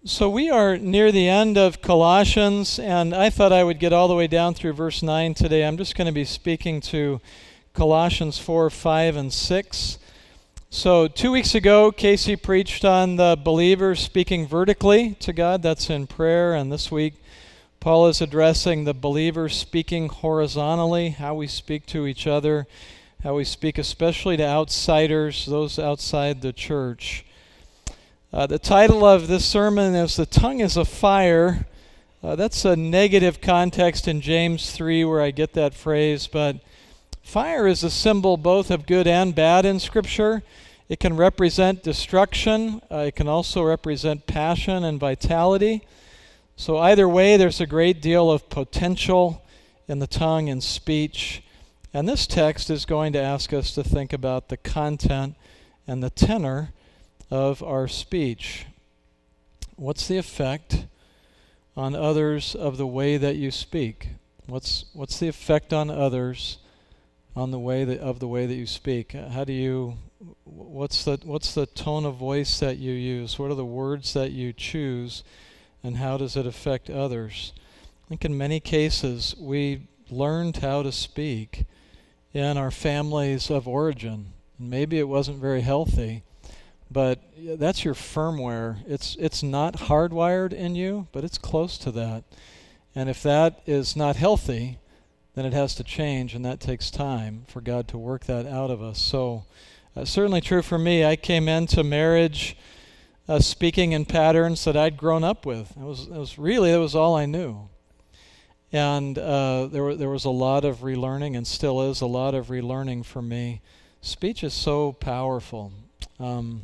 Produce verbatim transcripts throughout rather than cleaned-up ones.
So we are near the end of Colossians, and I thought I would get all the way down through verse nine today. I'm just going to be speaking to Colossians four, five, and six. So two weeks ago, Casey preached on the believer speaking vertically to God. That's in prayer. And this week, Paul is addressing the believer speaking horizontally, how we speak to each other, how we speak especially to outsiders, those outside the church. Uh, the title of this sermon is "The Tongue is a Fire." Uh, that's a negative context in James three where I get that phrase, but fire is a symbol both of good and bad in Scripture. It can represent destruction. Uh, it can also represent passion and vitality. So either way, there's a great deal of potential in the tongue and speech. And this text is going to ask us to think about the content and the tenor of our speech. What's the effect on others of the way that you speak? What's what's the effect on others on the way that of the way that you speak? How do you what's the what's the tone of voice that you use? What are the words that you choose, and how does it affect others? I think in many cases we learned how to speak in our families of origin, and maybe it wasn't very healthy. But that's your firmware. It's it's not hardwired in you, but it's close to that. And if that is not healthy, then it has to change, and that takes time for God to work that out of us. So uh, certainly true for me. I came into marriage uh, speaking in patterns that I'd grown up with. It was it was really, it was all I knew. And uh, there were, there was a lot of relearning, and still is a lot of relearning for me. Speech is so powerful. Um,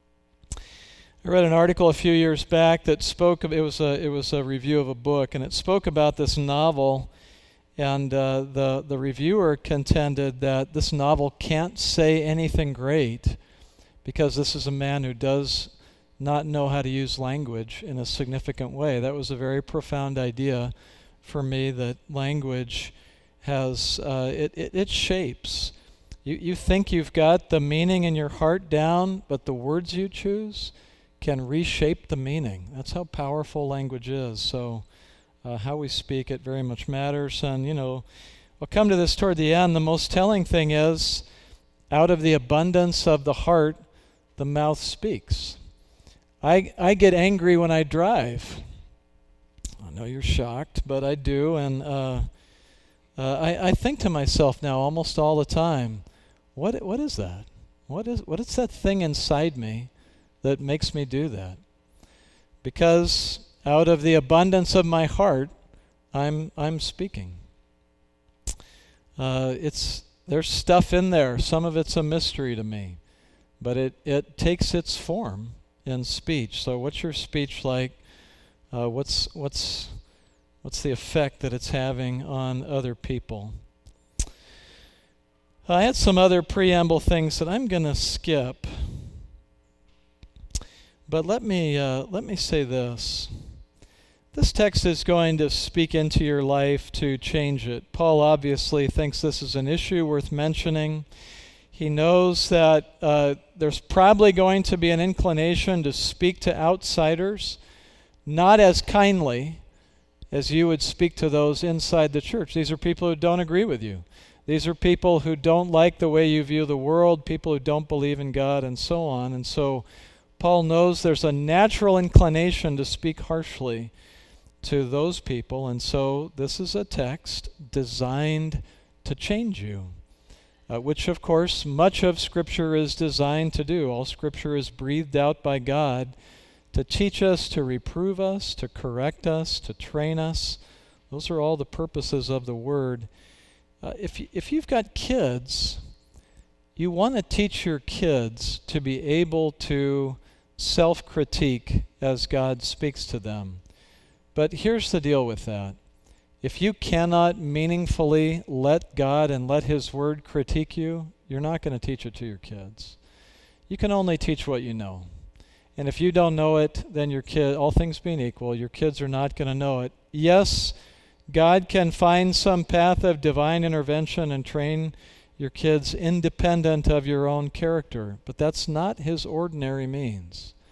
I read an article a few years back that spoke of, it was a it was a review of a book, and it spoke about this novel, and uh, the the reviewer contended that this novel can't say anything great because this is a man who does not know how to use language in a significant way. That was a very profound idea for me, that language has uh, it, it it shapes. You you think you've got the meaning in your heart down, but the words you choose can reshape the meaning. That's how powerful language is. So uh, how we speak, it very much matters. And, you know, we'll come to this toward the end. The most telling thing is, out of the abundance of the heart, the mouth speaks. I, I get angry when I drive. I know you're shocked, but I do. And uh, uh, I, I think to myself now almost all the time, what what is that? What is what is that thing inside me that makes me do that? Because out of the abundance of my heart, I'm I'm speaking. Uh, it's there's stuff in there. Some of it's a mystery to me, but it, it takes its form in speech. So what's your speech like? Uh, what's what's what's the effect that it's having on other people? I had some other preamble things that I'm going to skip. But let me uh, let me say this. This text is going to speak into your life to change it. Paul obviously thinks this is an issue worth mentioning. He knows that uh, there's probably going to be an inclination to speak to outsiders, not as kindly as you would speak to those inside the church. These are people who don't agree with you. These are people who don't like the way you view the world, people who don't believe in God, and so on. And so Paul knows there's a natural inclination to speak harshly to those people, and so this is a text designed to change you, uh, which of course much of Scripture is designed to do. All Scripture is breathed out by God to teach us, to reprove us, to correct us, to train us. Those are all the purposes of the Word. Uh, if, if you've got kids, you want to teach your kids to be able to self-critique as God speaks to them. But here's the deal with that. If you cannot meaningfully let God and let His Word critique you, you're not going to teach it to your kids. You can only teach what you know. And if you don't know it, then your kid, all things being equal, your kids are not going to know it. Yes, God can find some path of divine intervention and train your kids independent of your own character, but that's not His ordinary means.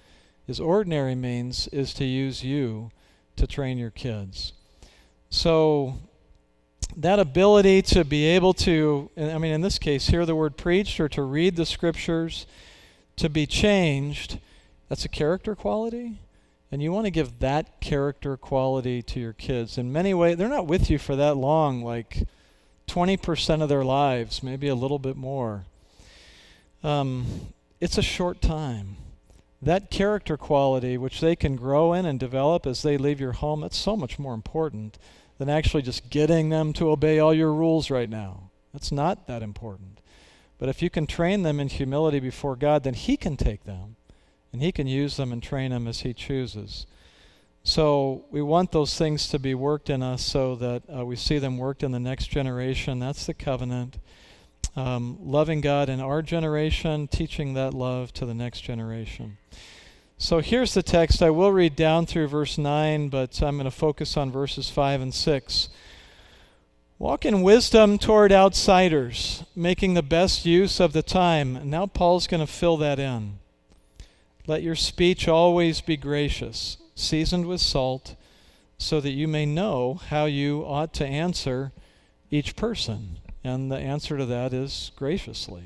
His ordinary means is to use you to train your kids. So that ability to be able to, I mean, in this case, hear the word preached or to read the scriptures, to be changed, that's a character quality. And you want to give that character quality to your kids. In many ways, they're not with you for that long, like twenty percent of their lives, maybe a little bit more. Um, it's a short time. That character quality, which they can grow in and develop as they leave your home, that's so much more important than actually just getting them to obey all your rules right now. That's not that important. But if you can train them in humility before God, then He can take them and He can use them and train them as He chooses. So we want those things to be worked in us so that uh, we see them worked in the next generation. That's the covenant. Um, loving God in our generation, teaching that love to the next generation. So here's the text. I will read down through verse nine, but I'm going to focus on verses five and six. Walk in wisdom toward outsiders, making the best use of the time. And now Paul's going to fill that in. Let your speech always be gracious, seasoned with salt, so that you may know how you ought to answer each person. And the answer to that is graciously.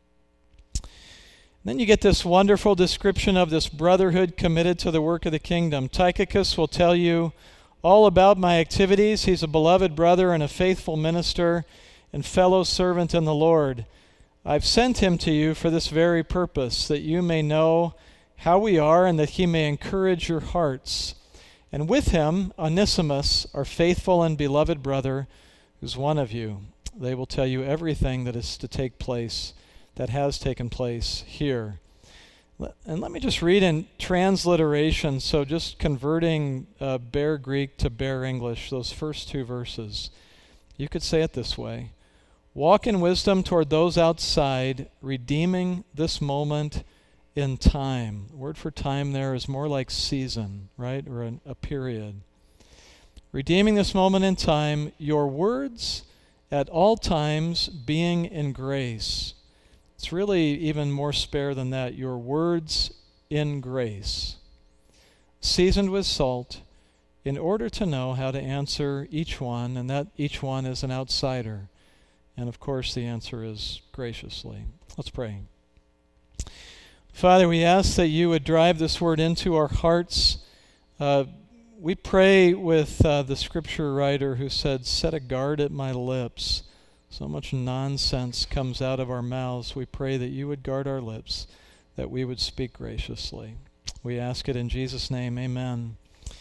Then you get this wonderful description of this brotherhood committed to the work of the kingdom. Tychicus will tell you all about my activities. He's a beloved brother and a faithful minister and fellow servant in the Lord. I've sent him to you for this very purpose, that you may know how we are and that he may encourage your hearts. And with him, Onesimus, our faithful and beloved brother, who's one of you. They will tell you everything that is to take place, that has taken place here. And let me just read in transliteration, so just converting uh, bare Greek to bare English, those first two verses. You could say it this way. Walk in wisdom toward those outside, redeeming this moment in time. The word for time there is more like season, right? Or an, a period. Redeeming this moment in time, your words at all times being in grace. It's really even more spare than that. Your words in grace, seasoned with salt, in order to know how to answer each one, and that each one is an outsider. And of course the answer is graciously. Let's pray. Father, we ask that you would drive this word into our hearts. Uh, we pray with uh, the scripture writer who said, set a guard at my lips. So much nonsense comes out of our mouths. We pray that you would guard our lips, that we would speak graciously. We ask it in Jesus' name, amen.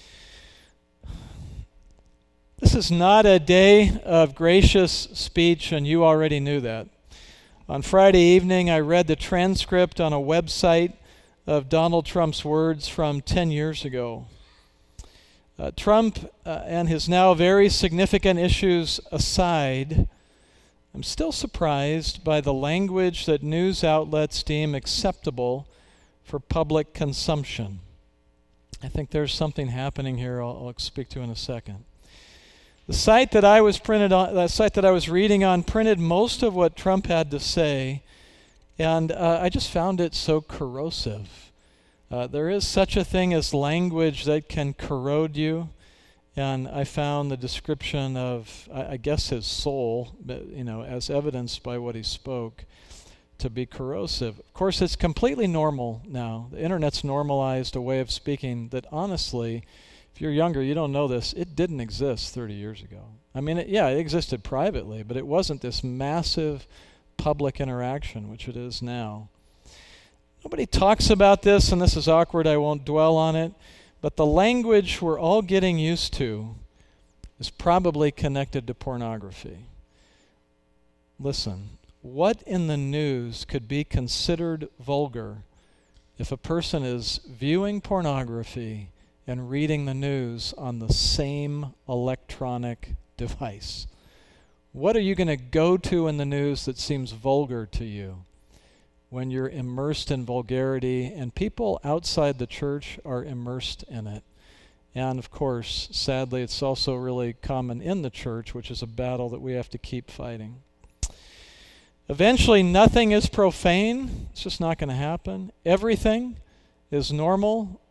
This is not a day of gracious speech, and you already knew that. On Friday evening, I read the transcript on a website of Donald Trump's words from ten years ago. Uh, Trump uh, and his now very significant issues aside, I'm still surprised by the language that news outlets deem acceptable for public consumption. I think there's something happening here I'll, I'll speak to in a second. The site that I was printed on, the site that I was reading on, printed most of what Trump had to say, and uh, I just found it so corrosive. Uh, there is such a thing as language that can corrode you, and I found the description of, I, I guess, his soul, you know, as evidenced by what he spoke, to be corrosive. Of course, it's completely normal now. The internet's normalized a way of speaking that, honestly, if you're younger, you don't know this, it didn't exist thirty years ago. I mean, it, yeah, it existed privately, but it wasn't this massive public interaction, which it is now. Nobody talks about this, and this is awkward, I won't dwell on it, but the language we're all getting used to is probably connected to pornography. Listen, what in the news could be considered vulgar if a person is viewing pornography and reading the news on the same electronic device? What are you going to go to in the news that seems vulgar to you when you're immersed in vulgarity, and people outside the church are immersed in it? And of course, sadly, it's also really common in the church, which is a battle that we have to keep fighting. Eventually, nothing is profane. It's just not going to happen. Everything is normal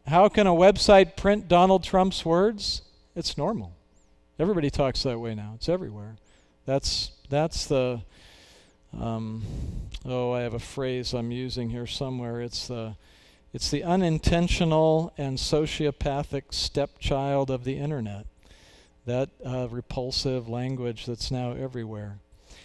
How can a website print Donald Trump's words? It's normal. Everybody talks that way now. It's everywhere. That's that's the, um, oh, I have a phrase I'm using here somewhere. It's the, it's the unintentional and sociopathic stepchild of the internet. That uh, repulsive language that's now everywhere.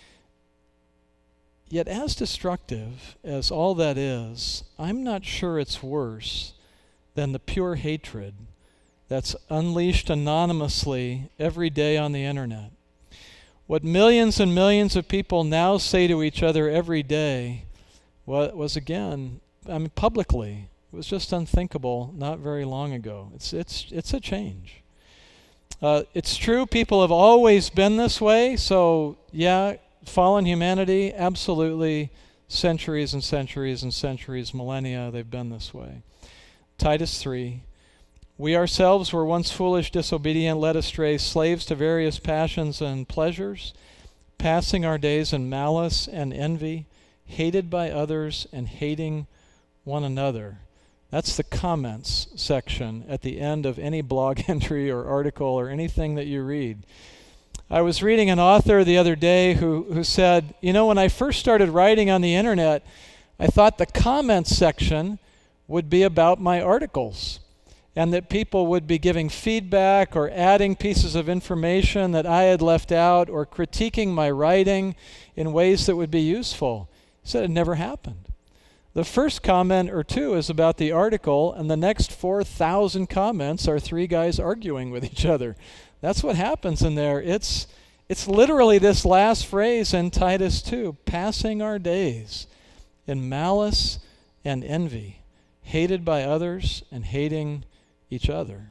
Yet as destructive as all that is, I'm not sure it's worse than the pure hatred that's unleashed anonymously every day on the internet. What millions and millions of people now say to each other every day was, was again, I mean, publicly. It was just unthinkable not very long ago. It's, it's, it's a change. Uh, it's true, people have always been this way, so yeah, fallen humanity, absolutely, centuries and centuries and centuries, millennia, they've been this way. Titus three, we ourselves were once foolish, disobedient, led astray, slaves to various passions and pleasures, passing our days in malice and envy, hated by others and hating one another. That's the comments section at the end of any blog entry or article or anything that you read. I was reading an author the other day who, who said, you know, when I first started writing on the internet, I thought the comments section would be about my articles and that people would be giving feedback or adding pieces of information that I had left out or critiquing my writing in ways that would be useful. He said it never happened. The first comment or two is about the article, and the next four thousand comments are three guys arguing with each other. That's what happens in there. It's it's literally this last phrase in Titus two, passing our days in malice and envy, hated by others and hating each other.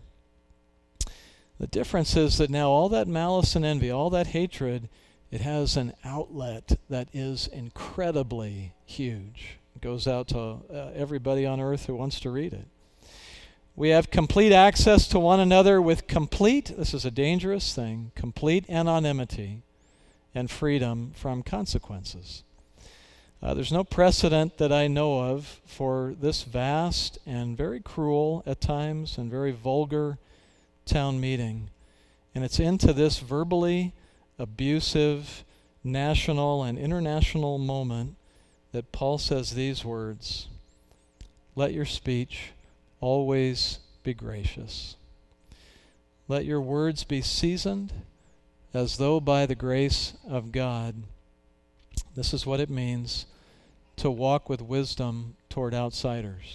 The difference is that now all that malice and envy, all that hatred, it has an outlet that is incredibly huge. It goes out to uh, everybody on earth who wants to read it. We have complete access to one another with complete, this is a dangerous thing, complete anonymity and freedom from consequences. Uh, there's no precedent that I know of for this vast and very cruel at times and very vulgar town meeting. And it's into this verbally abusive national and international moment that Paul says these words, "Let your speech always be gracious. Let your words be seasoned as though by the grace of God." This is what it means to walk with wisdom toward outsiders.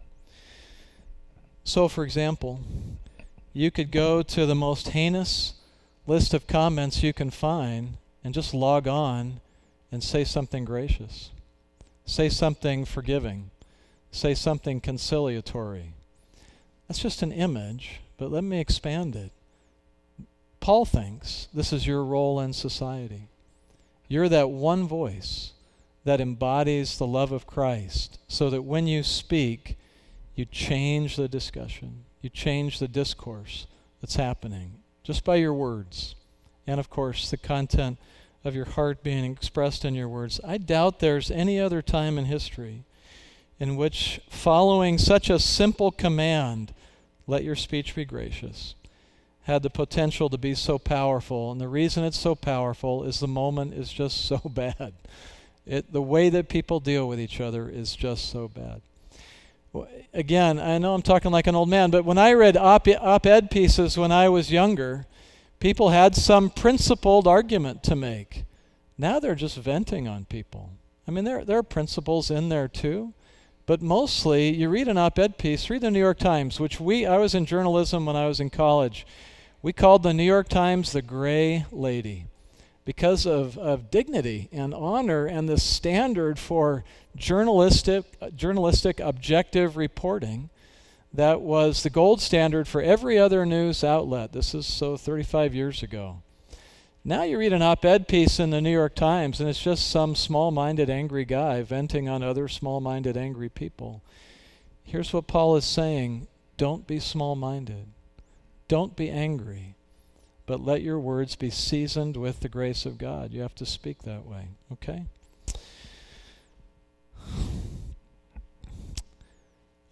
So, for example, you could go to the most heinous list of comments you can find and just log on and say something gracious. Say something forgiving. Say something conciliatory. That's just an image, but let me expand it. Paul thinks this is your role in society. You're that one voice that embodies the love of Christ so that when you speak, you change the discussion. You change the discourse that's happening just by your words. And of course, the content of your heart being expressed in your words. I doubt there's any other time in history in which following such a simple command, let your speech be gracious, had the potential to be so powerful. And the reason it's so powerful is the moment is just so bad. It, the way that people deal with each other is just so bad. Well, again, I know I'm talking like an old man, but when I read op- op-ed pieces when I was younger, people had some principled argument to make. Now they're just venting on people. I mean, there, there are principles in there too, but mostly you read an op-ed piece, read the New York Times, which we, I was in journalism when I was in college. We called the New York Times the Gray Lady because of, of dignity and honor and the standard for journalistic, journalistic objective reporting that was the gold standard for every other news outlet. This is so thirty-five years ago. Now you read an op-ed piece in the New York Times and it's just some small-minded angry guy venting on other small-minded angry people. Here's what Paul is saying. Don't be small-minded. Don't be angry. But let your words be seasoned with the grace of God. You have to speak that way, okay?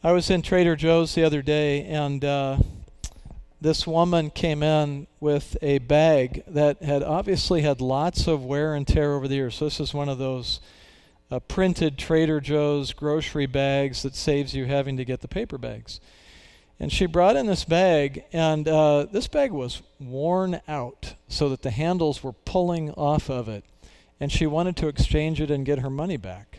I was in Trader Joe's the other day, and uh, this woman came in with a bag that had obviously had lots of wear and tear over the years. So this is one of those uh, printed Trader Joe's grocery bags that saves you having to get the paper bags. And she brought in this bag, and uh, this bag was worn out so that the handles were pulling off of it. And she wanted to exchange it and get her money back.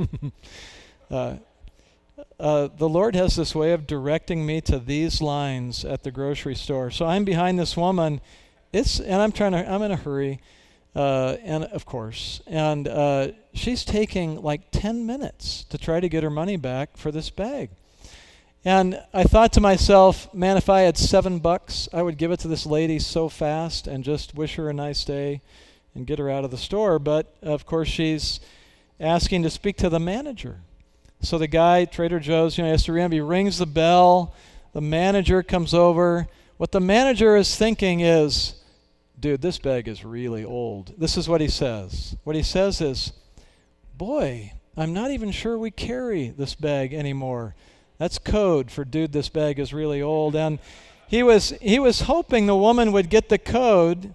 uh, uh, the Lord has this way of directing me to these lines at the grocery store. So I'm behind this woman, it's and I'm trying to. I'm in a hurry, uh, and of course, and uh, she's taking like ten minutes to try to get her money back for this bag. And I thought to myself, man, if I had seven bucks, I would give it to this lady so fast and just wish her a nice day and get her out of the store. But of course, she's asking to speak to the manager. So the guy, Trader Joe's, you know, he has to remember, he rings the bell. The manager comes over. What the manager is thinking is, dude, this bag is really old. This is what he says. What he says is, boy, I'm not even sure we carry this bag anymore. That's code for, dude, this bag is really old. And he was he was hoping the woman would get the code,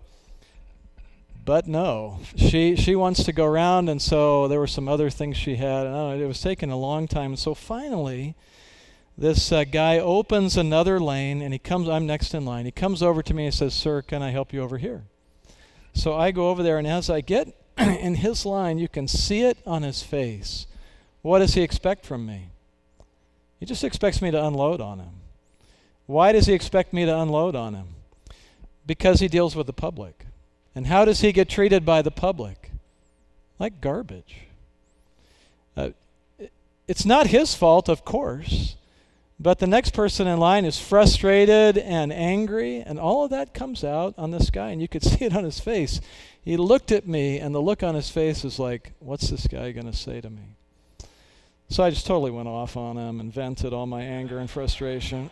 but no. She she wants to go around, and so there were some other things she had. And I don't know, it was taking a long time. So finally, this uh, guy opens another lane, and he comes, I'm next in line. He comes over to me and says, sir, can I help you over here? So I go over there, and as I get in his line, you can see it on his face. What does he expect from me? He just expects me to unload on him. Why does he expect me to unload on him? Because he deals with the public. And how does he get treated by the public? Like garbage. Uh, it's not his fault, of course, but the next person in line is frustrated and angry, and all of that comes out on this guy, and you could see it on his face. He looked at me, and the look on his face is like, what's this guy going to say to me? So I just totally went off on him and vented all my anger and frustration.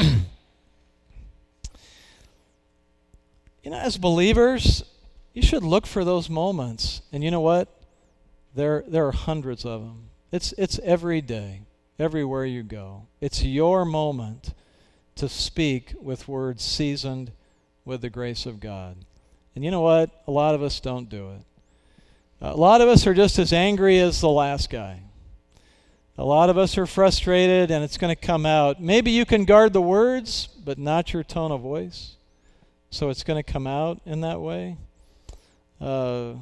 You know, as believers, you should look for those moments. And you know what? There there are hundreds of them. It's it's every day, everywhere you go. It's your moment to speak with words seasoned with the grace of God. And you know what? A lot of us don't do it. A lot of us are just as angry as the last guy. A lot of us are frustrated, and it's going to come out. Maybe you can guard the words, but not your tone of voice. So it's going to come out in that way. Uh,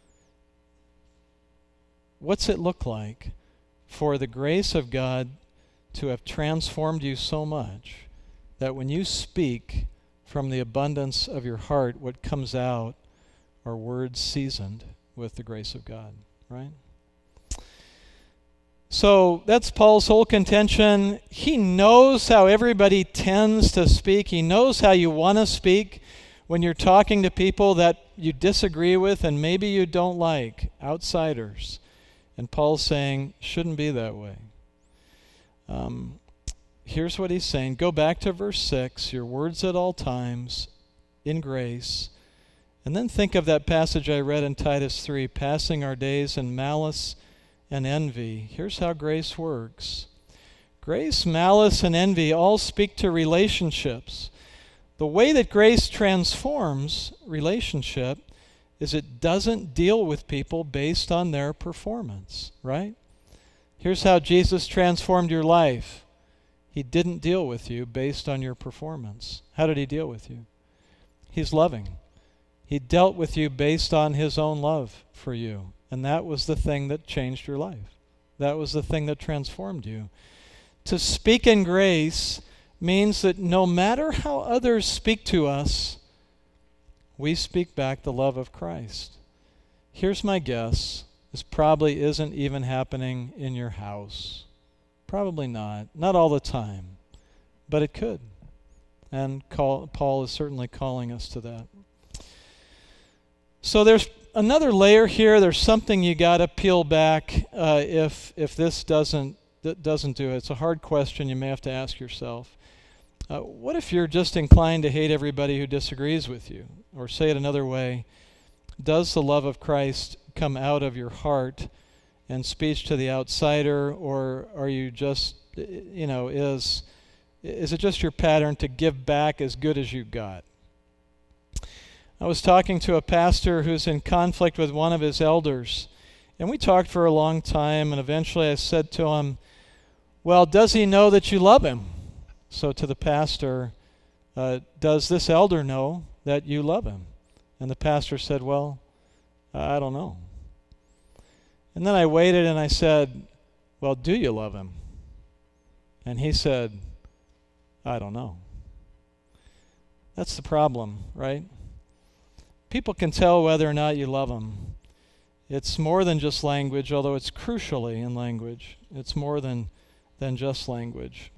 what's it look like for the grace of God to have transformed you so much that when you speak from the abundance of your heart, what comes out are words seasoned with the grace of God, right? So that's Paul's whole contention. He knows how everybody tends to speak. He knows how you want to speak when you're talking to people that you disagree with and maybe you don't like, outsiders. And Paul's saying, shouldn't be that way. Um, here's what he's saying. Go back to verse six, your words at all times, in grace. And then think of that passage I read in Titus three, passing our days in malice and envy. Here's how grace works. Grace, malice, and envy all speak to relationships. The way that grace transforms relationship is it doesn't deal with people based on their performance, right? Here's how Jesus transformed your life. He didn't deal with you based on your performance. How did he deal with you? He's loving. He dealt with you based on his own love for you. And that was the thing that changed your life. That was the thing that transformed you. To speak in grace means that no matter how others speak to us, we speak back the love of Christ. Here's my guess. This probably isn't even happening in your house. Probably not. Not all the time. But it could. And call, Paul is certainly calling us to that. So there's another layer here. There's something you got to peel back uh, if if this doesn't that doesn't do it. It's a hard question you may have to ask yourself. Uh, what if you're just inclined to hate everybody who disagrees with you? Or say it another way, does the love of Christ come out of your heart and speech to the outsider, or are you just you know, is, is it just your pattern to give back as good as you got? I was talking to a pastor who's in conflict with one of his elders, and we talked for a long time, and eventually I said to him, well, does he know that you love him? So to the pastor, uh, does this elder know that you love him? And the pastor said, well, I don't know. And then I waited and I said, well, do you love him? And he said, I don't know. That's the problem, right? People can tell whether or not you love them. It's more than just language, although it's crucially in language. It's more than, than just language.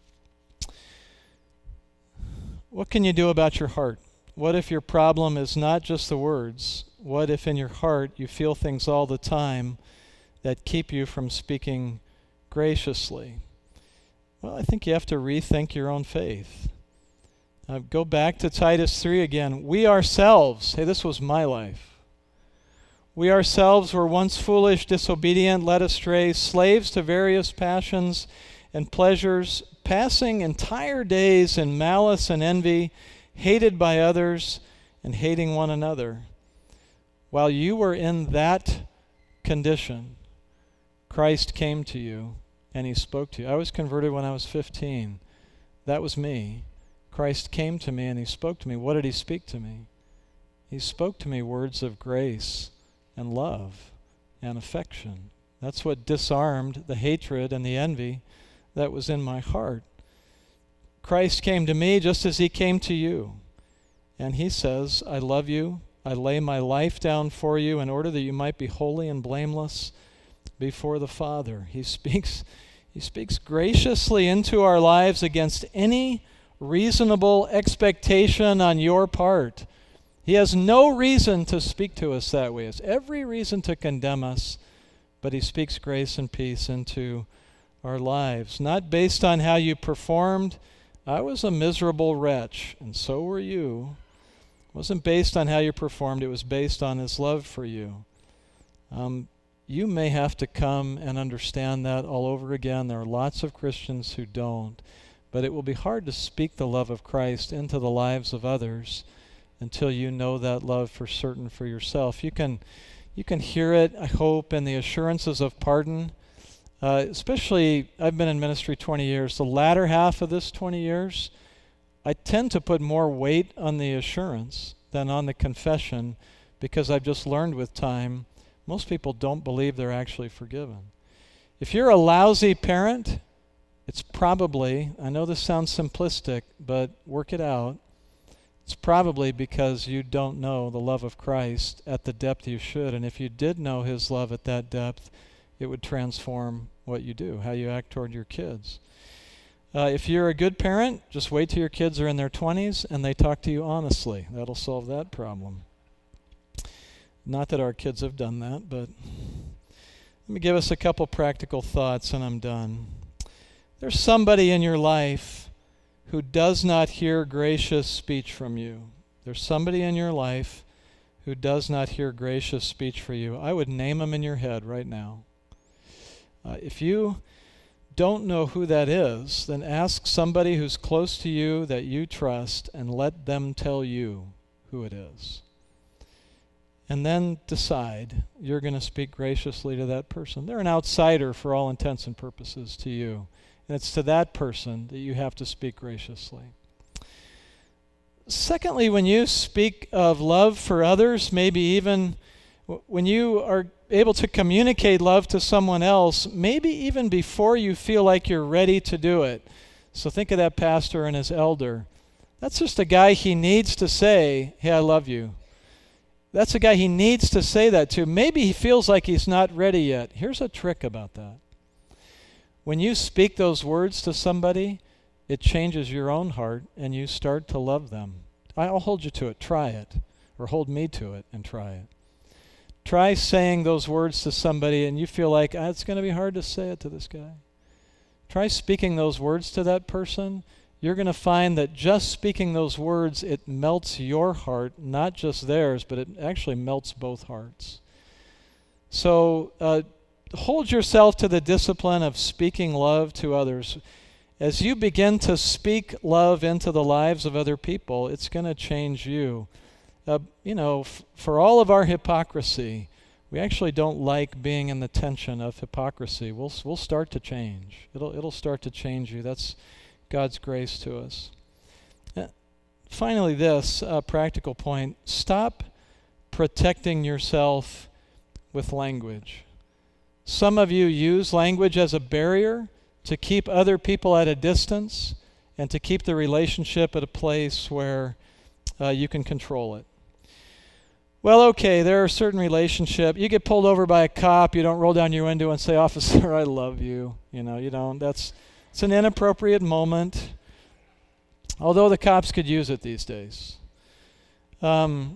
What can you do about your heart? What if your problem is not just the words? What if in your heart you feel things all the time that keep you from speaking graciously? Well, I think you have to rethink your own faith. Uh, go back to Titus three again. We ourselves, hey, this was my life. We ourselves were once foolish, disobedient, led astray, slaves to various passions and pleasures, passing entire days in malice and envy, hated by others and hating one another. While you were in that condition, Christ came to you and he spoke to you. I was converted when I was fifteen. That was me. Christ came to me and he spoke to me. What did he speak to me? He spoke to me words of grace and love and affection. That's what disarmed the hatred and the envy that was in my heart. Christ came to me just as he came to you. And he says, I love you. I lay my life down for you in order that you might be holy and blameless before the Father. He speaks, he speaks graciously into our lives against any reasonable expectation on your part. He has no reason to speak to us that way. He has every reason to condemn us, but he speaks grace and peace into our lives, not based on how you performed. I was a miserable wretch, and so were you. It wasn't based on how you performed. It was based on his love for you. Um, you may have to come and understand that all over again. There are lots of Christians who don't. But it will be hard to speak the love of Christ into the lives of others until you know that love for certain for yourself. You can, you can hear it, I hope, in the assurances of pardon. Uh, especially, I've been in ministry twenty years. The latter half of this twenty years, I tend to put more weight on the assurance than on the confession because I've just learned with time, most people don't believe they're actually forgiven. If you're a lousy parent, it's probably, I know this sounds simplistic, but work it out. It's probably because you don't know the love of Christ at the depth you should. And if you did know his love at that depth, it would transform what you do, how you act toward your kids. Uh, if you're a good parent, just wait till your kids are in their twenties and they talk to you honestly. That'll solve that problem. Not that our kids have done that, but let me give us a couple practical thoughts and I'm done. There's somebody in your life who does not hear gracious speech from you. There's somebody in your life who does not hear gracious speech from you. I would name them in your head right now. Uh, if you don't know who that is, then ask somebody who's close to you that you trust and let them tell you who it is. And then decide you're going to speak graciously to that person. They're an outsider for all intents and purposes to you. And it's to that person that you have to speak graciously. Secondly, when you speak of love for others, maybe even w- when you are able to communicate love to someone else, maybe even before you feel like you're ready to do it. So think of that pastor and his elder. That's just a guy he needs to say, hey, I love you. That's a guy he needs to say that to. Maybe he feels like he's not ready yet. Here's a trick about that. When you speak those words to somebody, it changes your own heart and you start to love them. I'll hold you to it. Try it. Or hold me to it and try it. Try saying those words to somebody and you feel like, ah, it's going to be hard to say it to this guy. Try speaking those words to that person. You're going to find that just speaking those words, it melts your heart, not just theirs, but it actually melts both hearts. So uh, hold yourself to the discipline of speaking love to others. As you begin to speak love into the lives of other people, it's going to change you. Uh, you know, f- for all of our hypocrisy, we actually don't like being in the tension of hypocrisy. We'll we'll start to change. It'll it'll start to change you. That's God's grace to us. Uh, finally, this uh, practical point: stop protecting yourself with language. Some of you use language as a barrier to keep other people at a distance and to keep the relationship at a place where uh, you can control it. Well, okay, there are certain relationships. You get pulled over by a cop, you don't roll down your window and say, "Officer, I love you." You know, you don't. That's it's an inappropriate moment. Although the cops could use it these days. Um,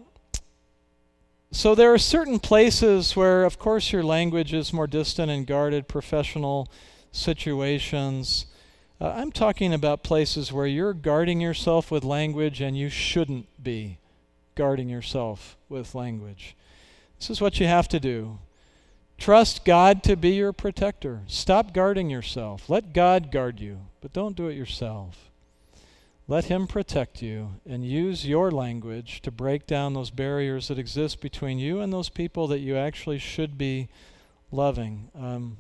so there are certain places where, of course, your language is more distant and guarded, professional situations. Uh, I'm talking about places where you're guarding yourself with language and you shouldn't be guarding yourself with language. This is what you have to do. Trust God to be your protector. Stop guarding yourself. Let God guard you, but don't do it yourself. Let Him protect you and use your language to break down those barriers that exist between you and those people that you actually should be loving. Um,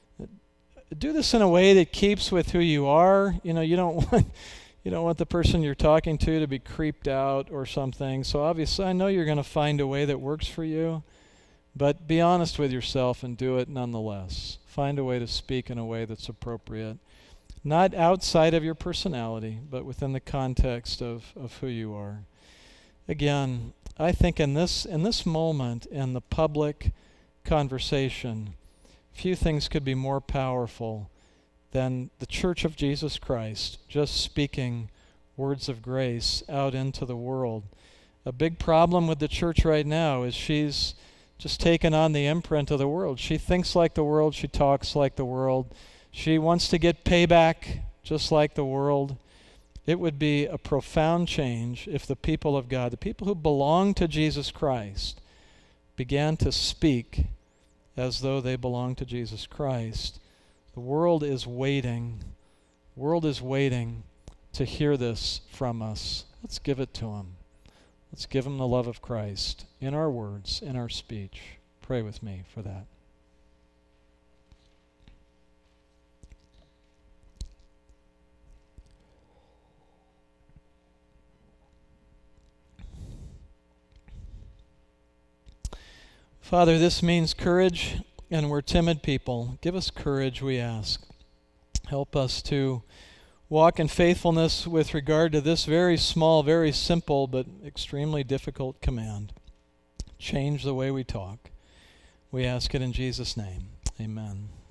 do this in a way that keeps with who you are. You know, you don't want you don't want the person you're talking to to be creeped out or something. So obviously, I know you're going to find a way that works for you, but be honest with yourself and do it nonetheless. Find a way to speak in a way that's appropriate. Not outside of your personality, but within the context of, of who you are. Again, I think in this in this moment in the public conversation, few things could be more powerful than the Church of Jesus Christ just speaking words of grace out into the world. A big problem with the church right now is she's just taken on the imprint of the world. She thinks like the world, she talks like the world. She wants to get payback just like the world. It would be a profound change if the people of God, the people who belong to Jesus Christ, began to speak as though they belong to Jesus Christ. The world is waiting. The world is waiting to hear this from us. Let's give it to them. Let's give them the love of Christ in our words, in our speech. Pray with me for that. Father, this means courage, and we're timid people. Give us courage, we ask. Help us to walk in faithfulness with regard to this very small, very simple, but extremely difficult command. Change the way we talk. We ask it in Jesus' name. Amen.